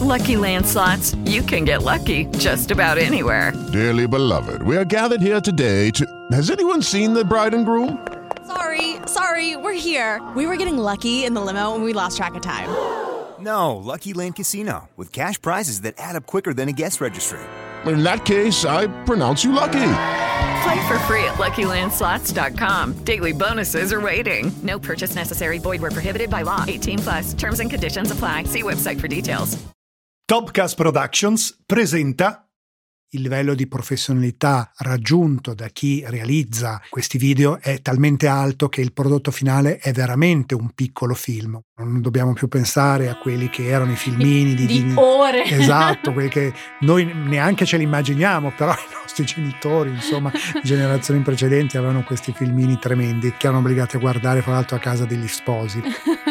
Lucky Land Slots, you can get lucky just about anywhere. Dearly beloved, we are gathered here today to... Has anyone seen the bride and groom? Sorry, we're here. We were getting lucky in the limo and we lost track of time. No, Lucky Land Casino, with cash prizes that add up quicker than a guest registry. In that case, I pronounce you lucky. Play for free at LuckyLandSlots.com. Daily bonuses are waiting. No purchase necessary. Void where prohibited by law. 18+. Terms and conditions apply. See website for details. Topcast Productions presenta. Il livello di professionalità raggiunto da chi realizza questi video è talmente alto che il prodotto finale è veramente un piccolo film. Non dobbiamo più pensare a quelli che erano i filmini di ore. Esatto, quelli che noi neanche ce li immaginiamo, però i nostri genitori, insomma, generazioni precedenti avevano questi filmini tremendi che erano obbligati a guardare, fra l'altro, a casa degli sposi.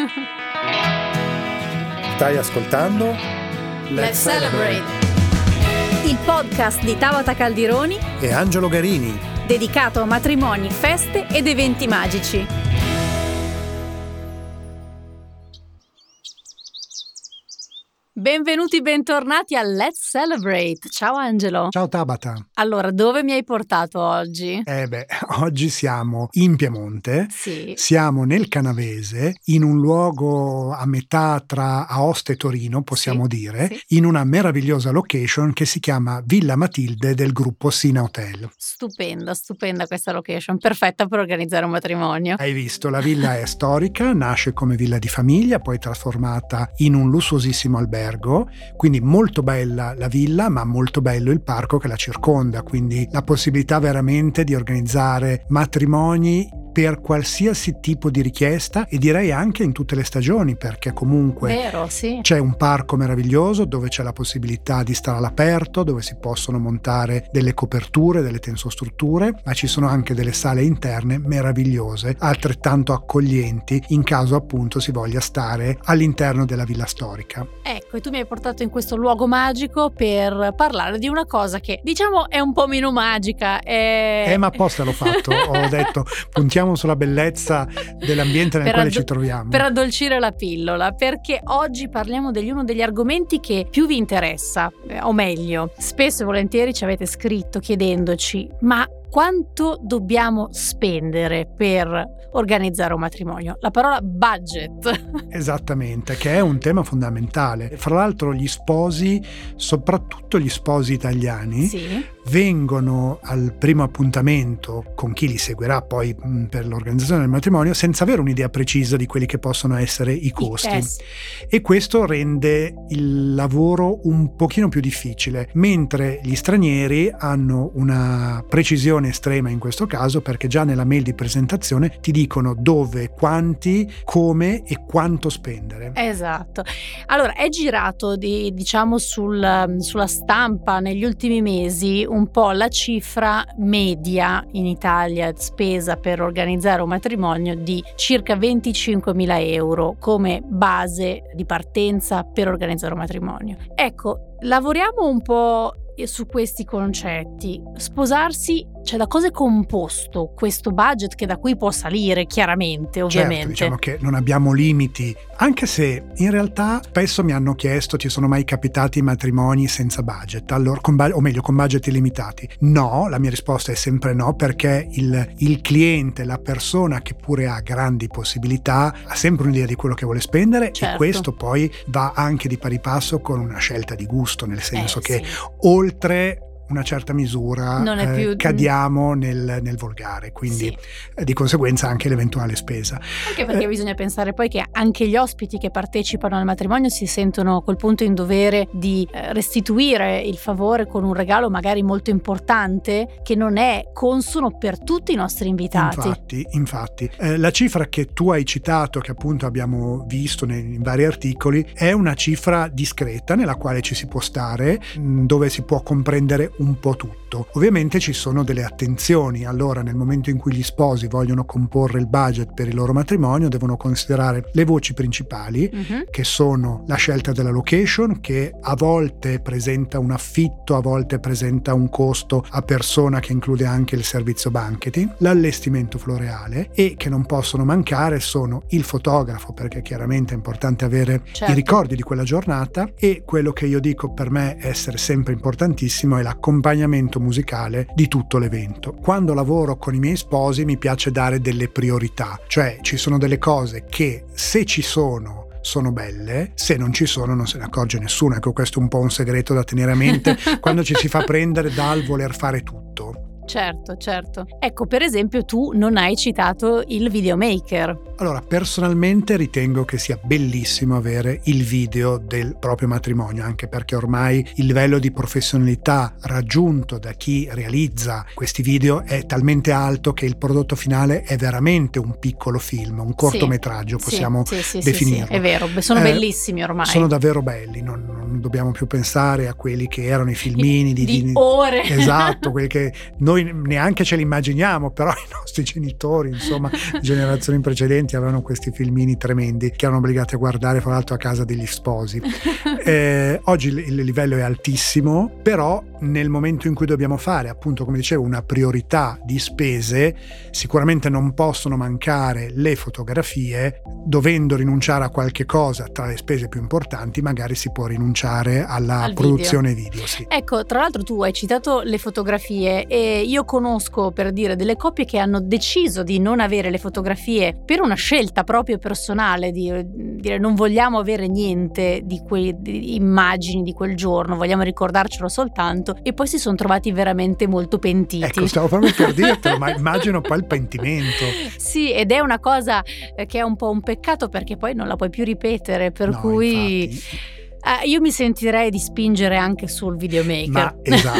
Stai ascoltando? Let's Celebrate! Il podcast di Tabata Caldironi e Angelo Garini, dedicato a matrimoni, feste ed eventi magici. Benvenuti, bentornati a Let's Celebrate. Ciao Angelo. Ciao Tabata. Allora, dove mi hai portato oggi? Oggi siamo in Piemonte, sì. Siamo nel Canavese, in un luogo a metà tra Aosta e Torino, possiamo dire, sì. In una meravigliosa location che si chiama Villa Matilde del gruppo Sina Hotel. Stupenda questa location, perfetta per organizzare un matrimonio. Hai visto, la villa è storica, nasce come villa di famiglia, poi trasformata in un lussuosissimo albergo. Quindi molto bella la villa, ma molto bello il parco che la circonda, quindi la possibilità veramente di organizzare matrimoni per qualsiasi tipo di richiesta e direi anche in tutte le stagioni, perché comunque vero, sì. C'è un parco meraviglioso dove c'è la possibilità di stare all'aperto, dove si possono montare delle coperture, delle tensostrutture, ma ci sono anche delle sale interne meravigliose, altrettanto accoglienti in caso appunto si voglia stare all'interno della villa storica. Ecco, e tu mi hai portato in questo luogo magico per parlare di una cosa che diciamo è un po' meno magica. Ma apposta l'ho fatto, ho detto puntiamo sulla bellezza dell'ambiente nel quale ci troviamo. Per addolcire la pillola, perché oggi parliamo di uno degli argomenti che più vi interessa, o meglio, spesso e volentieri ci avete scritto chiedendoci: ma quanto dobbiamo spendere per organizzare un matrimonio? La parola budget. Esattamente, che è un tema fondamentale. Fra l'altro gli sposi, soprattutto gli sposi italiani, sì. vengono al primo appuntamento con chi li seguirà poi per l'organizzazione del matrimonio senza avere un'idea precisa di quelli che possono essere i costi. E questo rende il lavoro un pochino più difficile, mentre gli stranieri hanno una precisione estrema in questo caso, perché già nella mail di presentazione ti dicono dove, quanti, come e quanto spendere. Esatto. Allora, è girato diciamo sulla stampa negli ultimi mesi un po' la cifra media in Italia spesa per organizzare un matrimonio di circa 25.000 euro come base di partenza per organizzare un matrimonio. Ecco, lavoriamo un po' su questi concetti. Sposarsi, cioè da cosa è composto questo budget che da qui può salire chiaramente, ovviamente. Certo, diciamo che non abbiamo limiti, anche se in realtà spesso mi hanno chiesto: ti sono mai capitati matrimoni senza budget? Allora, con budget illimitati? No, la mia risposta è sempre no, perché il cliente, la persona che pure ha grandi possibilità, ha sempre un'idea di quello che vuole spendere, certo. E questo poi va anche di pari passo con una scelta di gusto, nel senso che sì. Oltre una certa misura non è più... cadiamo nel volgare, quindi sì. Di conseguenza anche l'eventuale spesa. Anche perché bisogna pensare poi che anche gli ospiti che partecipano al matrimonio si sentono a quel punto in dovere di restituire il favore con un regalo magari molto importante che non è consono per tutti i nostri invitati. Infatti, la cifra che tu hai citato, che appunto abbiamo visto in vari articoli, è una cifra discreta nella quale ci si può stare, dove si può comprendere un po' tutto. Ovviamente ci sono delle attenzioni. Allora, nel momento in cui gli sposi vogliono comporre il budget per il loro matrimonio, devono considerare le voci principali, che sono la scelta della location, che a volte presenta un affitto, a volte presenta un costo a persona che include anche il servizio banqueting, l'allestimento floreale, e che non possono mancare sono il fotografo, perché chiaramente è importante avere i ricordi di quella giornata, e quello che io dico per me essere sempre importantissimo è l'accompagnamento musicale di tutto l'evento. Quando lavoro con i miei sposi mi piace dare delle priorità, cioè ci sono delle cose che se ci sono belle, se non ci sono non se ne accorge nessuno. Ecco, questo è un po' un segreto da tenere a mente quando ci si fa prendere dal voler fare tutto. Certo. Ecco, per esempio, tu non hai citato il videomaker. Allora, personalmente ritengo che sia bellissimo avere il video del proprio matrimonio, anche perché ormai il livello di professionalità raggiunto da chi realizza questi video è talmente alto che il prodotto finale è veramente un piccolo film, un cortometraggio, possiamo definirlo. Sì, è vero, sono bellissimi ormai. Sono davvero belli, non dobbiamo più pensare a quelli che erano i filmini di ore. Esatto, quelli che noi neanche ce li immaginiamo, però i nostri genitori, insomma, generazioni precedenti avevano questi filmini tremendi che erano obbligati a guardare, fra l'altro, a casa degli sposi. Oggi il livello è altissimo, però nel momento in cui dobbiamo fare, appunto, come dicevo, una priorità di spese, sicuramente non possono mancare le fotografie. Dovendo rinunciare a qualche cosa tra le spese più importanti, magari si può rinunciare alla produzione video. Sì. Ecco, tra l'altro tu hai citato le fotografie, e io conosco, per dire, delle coppie che hanno deciso di non avere le fotografie per una scelta proprio personale, di dire non vogliamo avere niente di quelle immagini di quel giorno, vogliamo ricordarcelo soltanto, e poi si sono trovati veramente molto pentiti. Ecco, stavo proprio per dirtelo, ma immagino poi il pentimento. Sì, ed è una cosa che è un po' un peccato, perché poi non la puoi più ripetere, per cui... Infatti. Io mi sentirei di spingere anche sul videomaker. Ma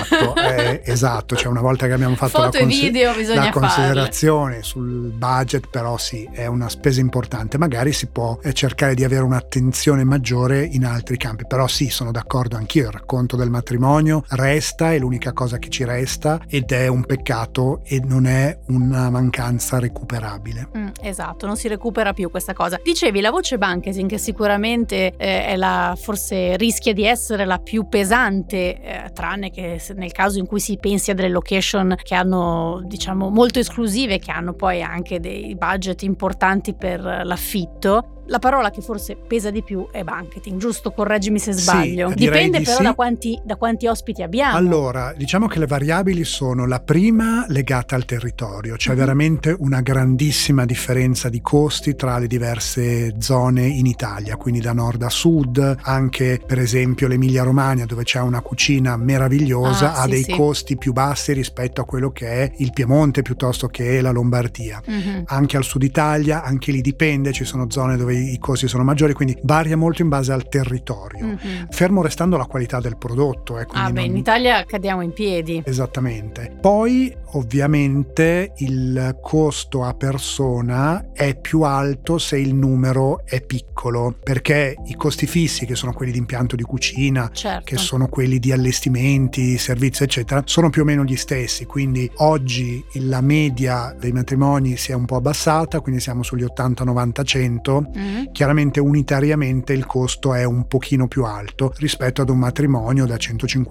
esatto, cioè una volta che abbiamo fatto foto e video bisogna la considerazione sul budget, però sì, è una spesa importante, magari si può cercare di avere un'attenzione maggiore in altri campi, però sì, sono d'accordo anch'io, il racconto del matrimonio resta, è l'unica cosa che ci resta, ed è un peccato e non è una mancanza recuperabile. Esatto, non si recupera più questa cosa. Dicevi la voce banqueting, che sicuramente è forse rischia di essere la più pesante, tranne che nel caso in cui si pensi a delle location che hanno, diciamo, molto esclusive, che hanno poi anche dei budget importanti per l'affitto. La parola che forse pesa di più è banqueting, giusto? Correggimi se sbaglio. Sì, dipende però sì. da quanti ospiti abbiamo. Allora, diciamo che le variabili sono: la prima legata al territorio, c'è veramente una grandissima differenza di costi tra le diverse zone in Italia, quindi da nord a sud. Anche per esempio l'Emilia Romagna, dove c'è una cucina meravigliosa, ha dei costi più bassi rispetto a quello che è il Piemonte piuttosto che la Lombardia. Anche al sud Italia, anche lì dipende, ci sono zone dove i costi sono maggiori, quindi varia molto in base al territorio, fermo restando la qualità del prodotto. In Italia cadiamo in piedi. Esattamente. Poi ovviamente il costo a persona è più alto se il numero è piccolo, perché i costi fissi, che sono quelli di impianto di cucina, che sono quelli di allestimenti, servizi eccetera, sono più o meno gli stessi, quindi oggi la media dei matrimoni si è un po' abbassata, quindi siamo sugli 80, 90, 100. Chiaramente unitariamente il costo è un pochino più alto rispetto ad un matrimonio da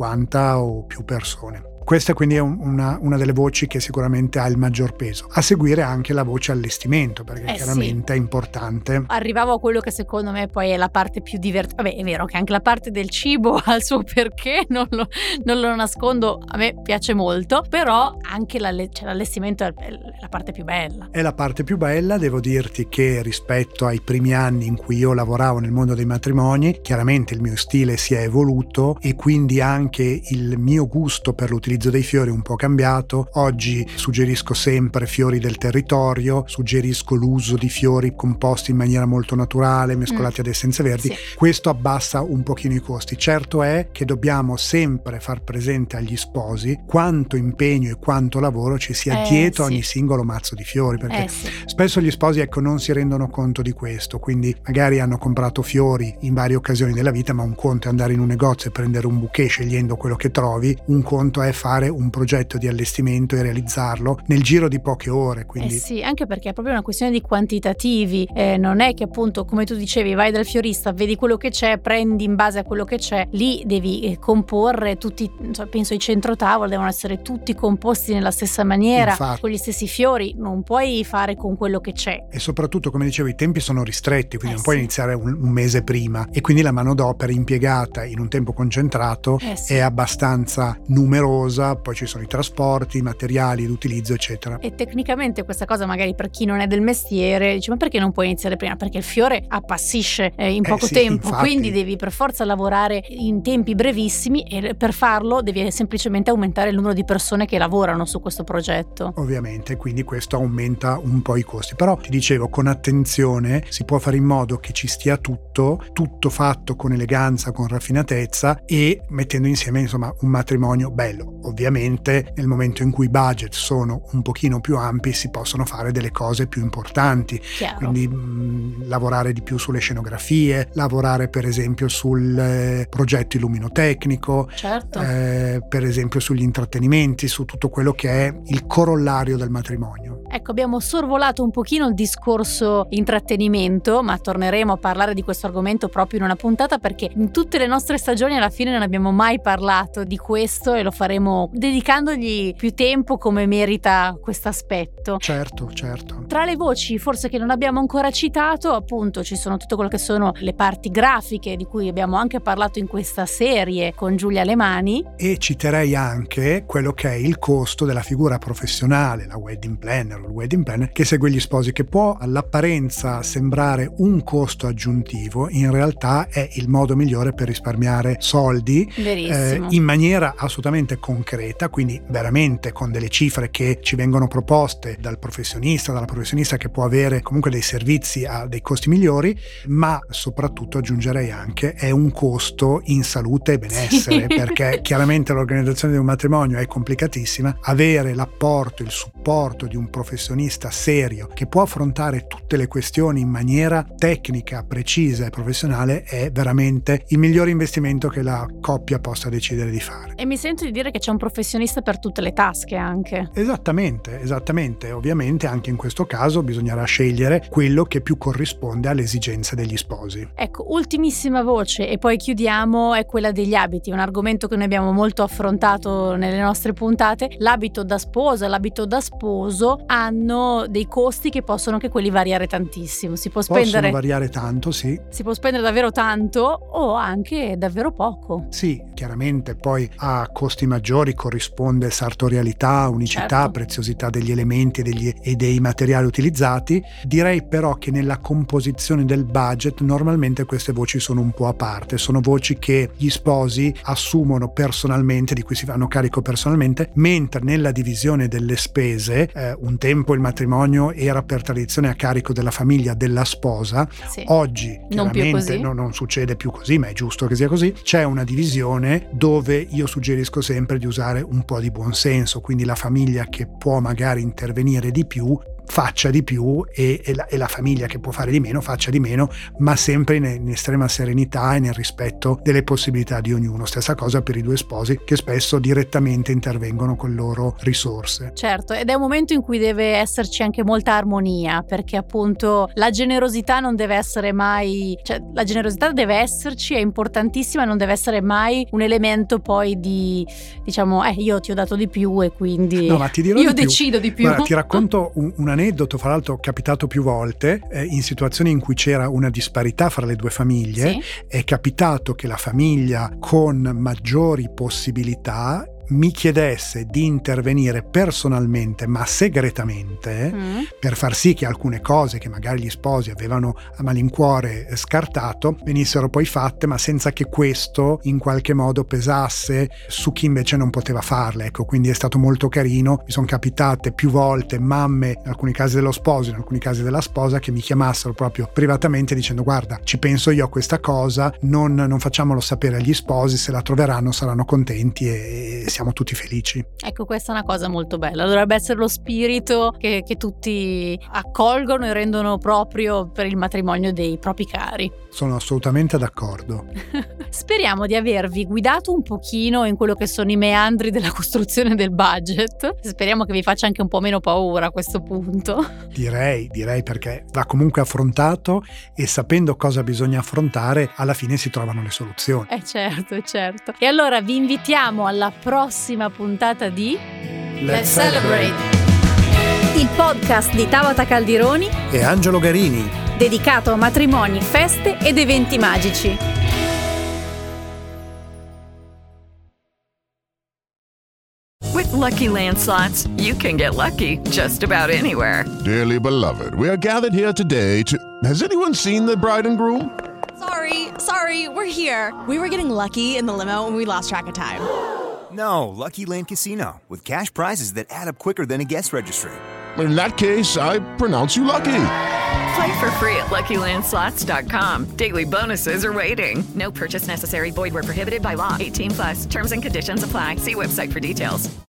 150 o più persone. Questa quindi è una delle voci che sicuramente ha il maggior peso. A seguire anche la voce allestimento, perché chiaramente è importante. Arrivavo a quello che secondo me poi è la parte più divertente. Vabbè, è vero che anche la parte del cibo ha il suo perché, non lo nascondo, a me piace molto, però anche l'allestimento è la parte più bella. È la parte più bella. Devo dirti che rispetto ai primi anni in cui io lavoravo nel mondo dei matrimoni, chiaramente il mio stile si è evoluto e quindi anche il mio gusto per l'utilizzo dei fiori è un po' cambiato. Oggi suggerisco sempre fiori del territorio, suggerisco l'uso di fiori composti in maniera molto naturale, mescolati ad essenze verdi. Questo abbassa un pochino i costi. Certo è che dobbiamo sempre far presente agli sposi quanto impegno e quanto lavoro ci sia dietro ogni singolo mazzo di fiori, perché spesso gli sposi non si rendono conto di questo, quindi magari hanno comprato fiori in varie occasioni della vita, ma un conto è andare in un negozio e prendere un bouquet scegliendo quello che trovi, un conto è fare un progetto di allestimento e realizzarlo nel giro di poche ore. Quindi sì, anche perché è proprio una questione di quantitativi, non è che appunto, come tu dicevi, vai dal fiorista, vedi quello che c'è, prendi in base a quello che c'è, lì devi comporre tutti, penso i centrotavola devono essere tutti composti nella stessa maniera, infatti, con gli stessi fiori, non puoi fare con quello che c'è. E soprattutto, come dicevo, i tempi sono ristretti, quindi non puoi sì. iniziare un mese prima, e quindi la manodopera impiegata in un tempo concentrato sì. è abbastanza numerosa, poi ci sono i trasporti, i materiali d'utilizzo, eccetera. E tecnicamente questa cosa magari per chi non è del mestiere dice: ma perché non puoi iniziare prima? Perché il fiore appassisce in poco sì, tempo, infatti. quindi devi per forza lavorare in tempi brevissimi, e per farlo devi semplicemente aumentare il numero di persone che lavorano su questo progetto. Ovviamente, quindi questo aumenta un po' i costi, però ti dicevo, con attenzione si può fare in modo che ci stia tutto fatto con eleganza, con raffinatezza, e mettendo insieme insomma un matrimonio bello. Ovviamente nel momento in cui i budget sono un pochino più ampi si possono fare delle cose più importanti. Chiaro. Quindi lavorare di più sulle scenografie, lavorare per esempio sul progetto illuminotecnico, certo. Per esempio sugli intrattenimenti, su tutto quello che è il corollario del matrimonio. Ecco, abbiamo sorvolato un pochino il discorso intrattenimento, ma torneremo a parlare di questo argomento proprio in una puntata, perché in tutte le nostre stagioni alla fine non abbiamo mai parlato di questo, e lo faremo dedicandogli più tempo come merita questo aspetto. Certo. Tra le voci forse che non abbiamo ancora citato, appunto, ci sono tutto quello che sono le parti grafiche, di cui abbiamo anche parlato in questa serie con Giulia Lemani, e citerei anche quello che è il costo della figura professionale, la wedding planner o il wedding planner, che segue gli sposi, che può all'apparenza sembrare un costo aggiuntivo, in realtà è il modo migliore per risparmiare soldi in maniera assolutamente concreta, quindi veramente con delle cifre che ci vengono proposte dalla professionista che può avere comunque dei servizi a dei costi migliori, ma soprattutto aggiungerei anche è un costo in salute e benessere, perché chiaramente l'organizzazione di un matrimonio è complicatissima. Avere l'apporto, il supporto di un professionista serio che può affrontare tutte le questioni in maniera tecnica, precisa e professionale è veramente il migliore investimento che la coppia possa decidere di fare. E mi sento di dire che c'è un professionista per tutte le tasche anche. Esattamente. Ovviamente anche in questo caso bisognerà scegliere quello che più corrisponde alle esigenze degli sposi. Ecco, ultimissima voce e poi chiudiamo, è quella degli abiti, un argomento che noi abbiamo molto affrontato nelle nostre puntate. L'abito da sposa, l'abito da sposo hanno dei costi che possono anche quelli variare tantissimo. Possono variare tanto, sì. Si può spendere davvero tanto o anche davvero poco. Sì, chiaramente poi a costi maggiori corrisponde sartorialità, unicità, certo, preziosità degli elementi e dei materiali utilizzati. Direi però che nella composizione del budget normalmente queste voci sono un po' a parte, sono voci che gli sposi assumono personalmente, di cui si fanno carico personalmente, mentre nella divisione delle spese, un tempo il matrimonio era per tradizione a carico della famiglia della sposa, sì. Oggi chiaramente non succede più così, ma è giusto che sia così. C'è una divisione dove io suggerisco sempre di usare un po' di buonsenso, quindi la famiglia che può magari intervenire di più faccia di più e la famiglia che può fare di meno faccia di meno, ma sempre in estrema serenità e nel rispetto delle possibilità di ognuno. Stessa cosa per i due sposi, che spesso direttamente intervengono con le loro risorse. Certo, ed è un momento in cui deve esserci anche molta armonia, perché appunto la generosità non deve essere mai, cioè la generosità deve esserci, è importantissima, non deve essere mai un elemento poi di, diciamo, io ti ho dato di più e quindi no, ma ti dirò io di più. decido di più. Guarda, ti racconto un aneddoto, fra l'altro capitato più volte, in situazioni in cui c'era una disparità fra le due famiglie. Sì. È capitato che la famiglia con maggiori possibilità mi chiedesse di intervenire personalmente ma segretamente per far sì che alcune cose che magari gli sposi avevano a malincuore scartato venissero poi fatte, ma senza che questo in qualche modo pesasse su chi invece non poteva farle. Ecco, quindi è stato molto carino. Mi sono capitate più volte mamme, in alcuni casi dello sposo, in alcuni casi della sposa, che mi chiamassero proprio privatamente dicendo: guarda, ci penso io a questa cosa, non facciamolo sapere agli sposi, se la troveranno saranno contenti e siamo tutti felici. Ecco, questa è una cosa molto bella, dovrebbe essere lo spirito che tutti accolgono e rendono proprio per il matrimonio dei propri cari. Sono assolutamente d'accordo. Speriamo di avervi guidato un pochino in quello che sono i meandri della costruzione del budget. Speriamo che vi faccia anche un po' meno paura a questo punto. Direi perché va comunque affrontato e sapendo cosa bisogna affrontare alla fine si trovano le soluzioni. Certo. E allora vi invitiamo alla prossima puntata di Let's Celebrate, il podcast di Tabata Caldironi e Angelo Garini, dedicato a matrimoni, feste ed eventi magici. With Lucky Land Slots, you can get lucky just about anywhere. Dearly beloved, we are gathered here today to... Has anyone seen the bride and groom? Sorry, we're here. We were getting lucky in the limo and we lost track of time. No, Lucky Land Casino, with cash prizes that add up quicker than a guest registry. In that case, I pronounce you lucky. Play for free at LuckyLandSlots.com. Daily bonuses are waiting. No purchase necessary. Void where prohibited by law. 18+. Terms and conditions apply. See website for details.